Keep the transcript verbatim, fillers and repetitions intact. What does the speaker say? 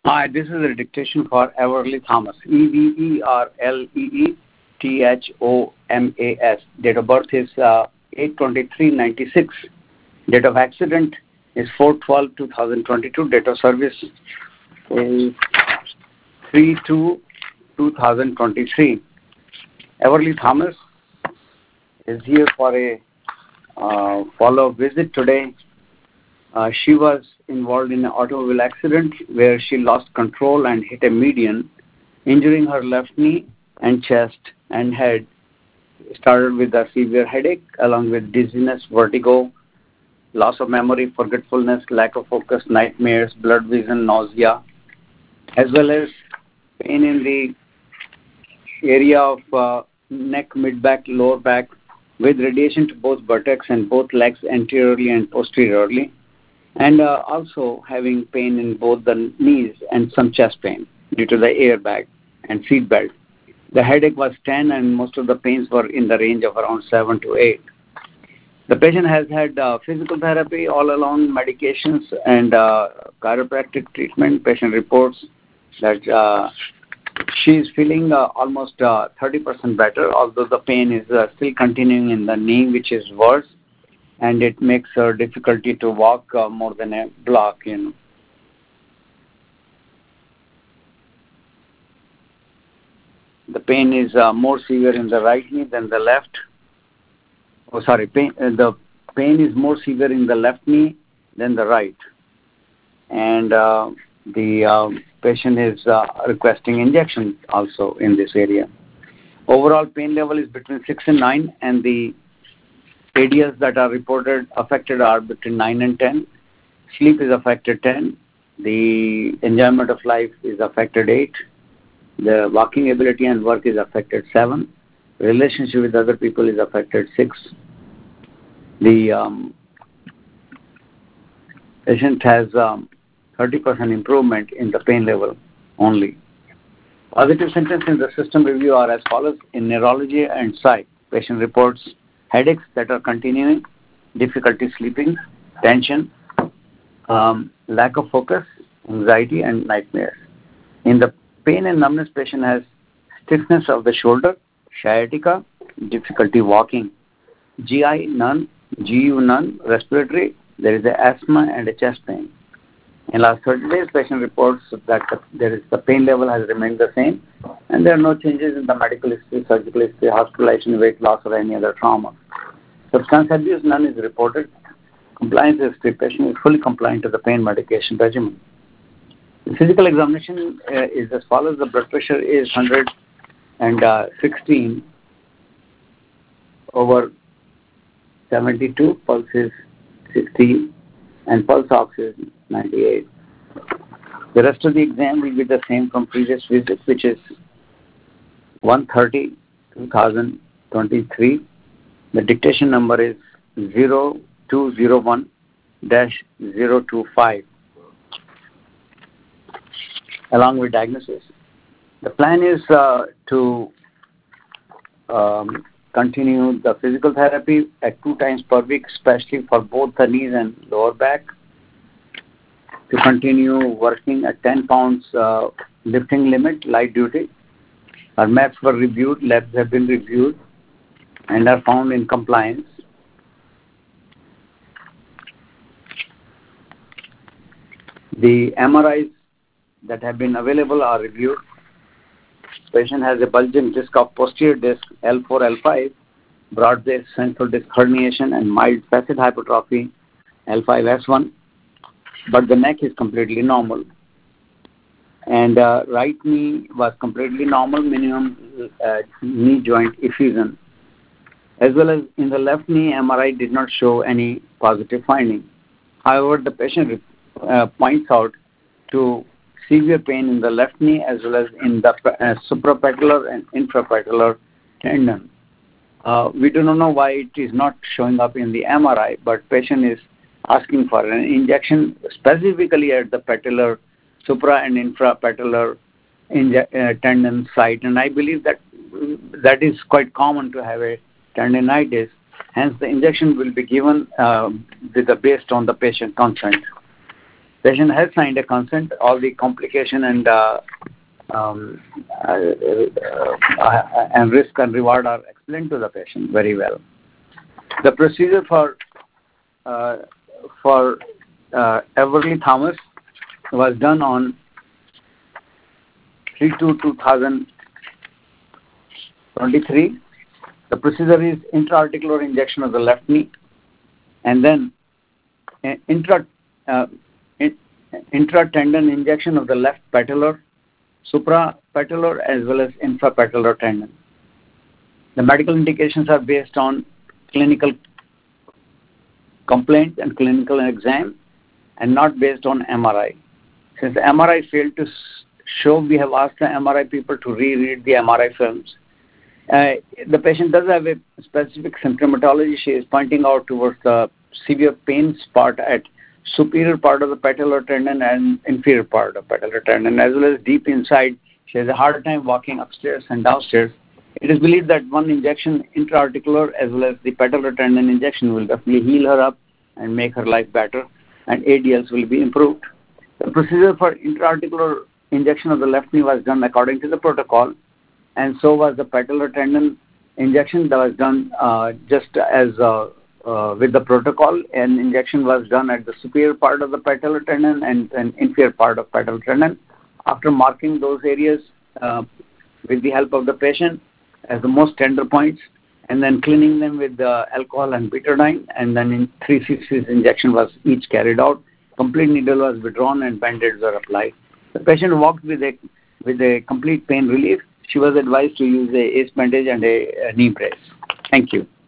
Hi, this is a dictation for Everly Thomas. E V E R L E E T H O M A S. Date of birth is uh, eight twenty-three ninety-six. Date of accident is four twelve twenty twenty-two. Date of service is three two twenty twenty-three. Everly Thomas is here for a uh, follow-up visit today. Uh, she was involved in an automobile accident where she lost control and hit a median, injuring her left knee and chest and head. Started with a severe headache along with dizziness, vertigo, loss of memory, forgetfulness, lack of focus, nightmares, blurred vision, nausea, as well as pain in the area of uh, neck, mid-back, lower back, with radiation to both buttocks and both legs anteriorly and posteriorly, and uh, also having pain in both the knees and some chest pain due to the airbag and seat belt. The headache was ten and most of the pains were in the range of around seven to eight. The patient has had uh, physical therapy all along, medications and uh, chiropractic treatment. Patient reports that uh, she is feeling uh, almost uh, thirty percent better, although the pain is uh, still continuing in the knee, which is worse, and it makes her difficulty to walk uh, more than a block, you know. The pain is uh, more severe in the right knee than the left. Oh, sorry, pain, uh, the pain is more severe in the left knee than the right. And uh, the uh, patient is uh, requesting injection also in this area. Overall pain level is between six and nine, and the areas that are reported affected are between nine and ten. Sleep is affected ten. The enjoyment of life is affected eight. The walking ability and work is affected seven. Relationship with other people is affected six. The um, patient has um, thirty percent improvement in the pain level only. Positive symptoms in the system review are as follows. In neurology and psych, patient reports headaches that are continuing, difficulty sleeping, tension, um, lack of focus, anxiety, and nightmares. In the pain and numbness, patient has stiffness of the shoulder, sciatica, difficulty walking, G I none, G U none, respiratory, there is a asthma and a chest pain. In last thirty days, patient reports that the, there is the pain level has remained the same, and there are no changes in the medical history, surgical history, hospitalization, weight loss, or any other trauma. Substance abuse, none is reported. Compliance history, patient is fully compliant to the pain medication regimen. The physical examination uh, is as follows. The blood pressure is one hundred sixteen over seventy-two, pulse is sixteen, and pulse ox is ninety-eight. The rest of the exam will be the same from previous visit, which is one thirty twenty twenty-three. The dictation number is zero two zero one dash zero two five, along with diagnosis. The plan is uh, to um, continue the physical therapy at two times per week, especially for both the knees and lower back. To continue working at ten pounds uh, lifting limit, light duty. Our maps were reviewed, labs have been reviewed, and are found in compliance. The M R Is that have been available are reviewed. Patient has a bulging disc of posterior disc L four L five, broad base central disc herniation, and mild facet hypertrophy L five S one, but the neck is completely normal. And uh, right knee was completely normal, minimum uh, knee joint effusion. As well as in the left knee, M R I did not show any positive finding. However, the patient uh, points out to severe pain in the left knee as well as in the uh, suprapatellar and infrapatellar tendon. Uh, we do not know why it is not showing up in the M R I, but patient is asking for an injection specifically at the patellar, supra and infrapatellar inje- uh, tendon site, and I believe that that is quite common to have a tendinitis. Hence, the injection will be given uh, with the, based on the patient consent. Patient has signed a consent. All the complication and uh, um, uh, uh, and risk and reward are explained to the patient very well. The procedure for uh, for uh, Everly Thomas was done on three two two thousand twenty-three. The procedure is intra-articular injection of the left knee, and then uh, intra uh, in, intra-tendon injection of the left patellar, suprapatellar as well as infrapatellar tendon. The medical indications are based on clinical complaint and clinical exam, and not based on M R I. Since the M R I failed to show, we have asked the M R I people to reread the M R I films. Uh, the patient does have a specific symptomatology. She is pointing out towards the severe pain spot at superior part of the patellar tendon and inferior part of patellar tendon, as well as deep inside. She has a hard time walking upstairs and downstairs. It is believed that one injection, intra-articular as well as the patellar tendon injection, will definitely heal her up and make her life better, and A D Ls will be improved. The procedure for intra-articular injection of the left knee was done according to the protocol, and so was the patellar tendon injection that was done uh, just as uh, uh, with the protocol. An injection was done at the superior part of the patellar tendon and an inferior part of patellar tendon. After marking those areas uh, with the help of the patient as the most tender points, and then cleaning them with the alcohol and betadine, and then in three cc's injection was each carried out. Complete needle was withdrawn and band-aids were applied. The patient walked with a with a complete pain relief. She was advised to use a ace bandage and a, a knee brace. Thank you.